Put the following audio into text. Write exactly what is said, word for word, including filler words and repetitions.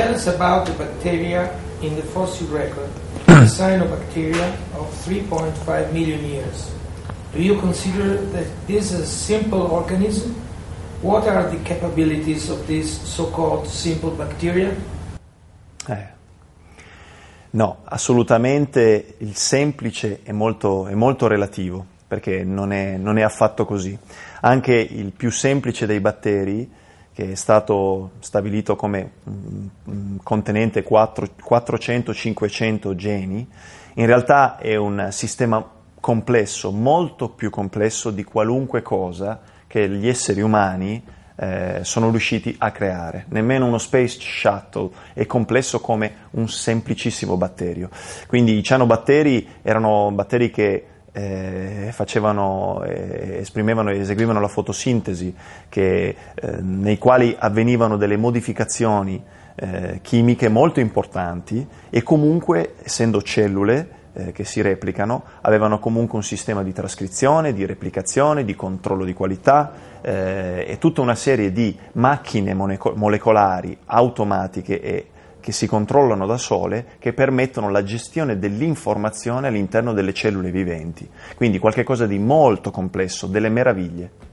Tell us about the bacteria in the fossil record, the cyanobacteria of three point five million years. Do you consider that this is a simple organism? What are the capabilities of this so-called simple bacteria? Eh. No, assolutamente il semplice è molto, è molto relativo, perché non è, non è affatto così. Anche il più semplice dei batteri, che è stato stabilito come un, un contenente quattrocento cinquecento geni, in realtà è un sistema complesso, molto più complesso di qualunque cosa che gli esseri umani eh, sono riusciti a creare. Nemmeno uno Space Shuttle è complesso come un semplicissimo batterio. Quindi i cianobatteri erano batteri che eh, facevano, eh, esprimevano e eseguivano la fotosintesi, che, eh, nei quali avvenivano delle modificazioni eh, chimiche molto importanti e comunque, essendo cellule, Eh, che si replicano, avevano comunque un sistema di trascrizione, di replicazione, di controllo di qualità eh, e tutta una serie di macchine moleco- molecolari automatiche e che si controllano da sole, che permettono la gestione dell'informazione all'interno delle cellule viventi. Quindi qualcosa di molto complesso, delle meraviglie.